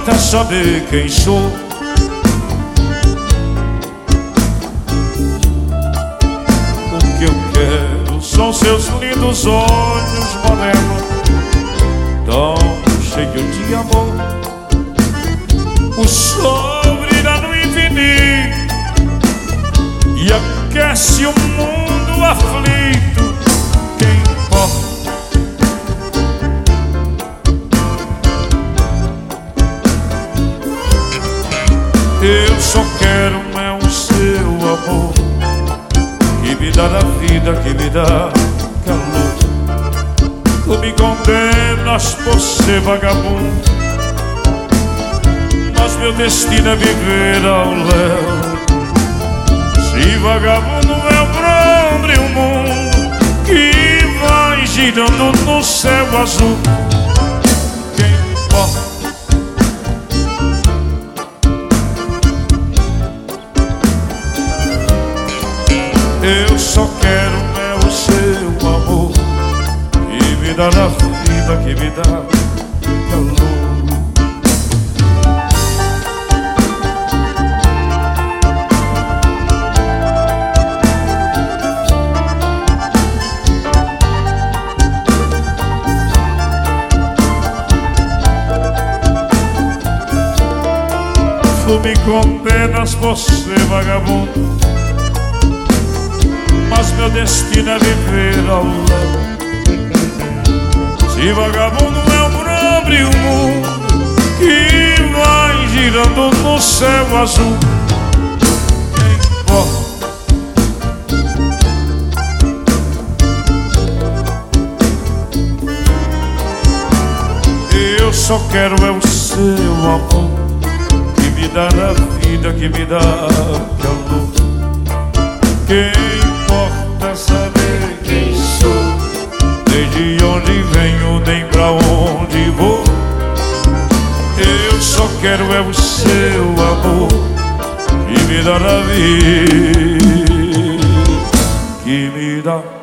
importa saber quem sou. O que eu quero são seus lindos olhos morenos, tão cheios de amor. O sol brilha no infinito e aquece o mundo aflito. Quem importa? Eu só quero o seu amor, que me dá a vida, que me dá calor. Tu me condenas por ser vagabundo, mas meu destino é viver ao léu. Se vagabundo é o homem e o mundo que vai girando no céu azul. Quem importa? Eu só quero o seu amor, que me dá a vida, que me dá calor. Tu me condenas por ser vagabundo, mas meu destino é viver ao léu. Se vagabundo é o pobre e o mundo que vai girando no céu azul. Quem importa? Eu só quero o seu amor, que me dá a vida, que me dá calor. Quem importa saber quem sou, desde onde venho, nem pra onde vou. Eu só quero o seu amor, que me dá a vida, que me dá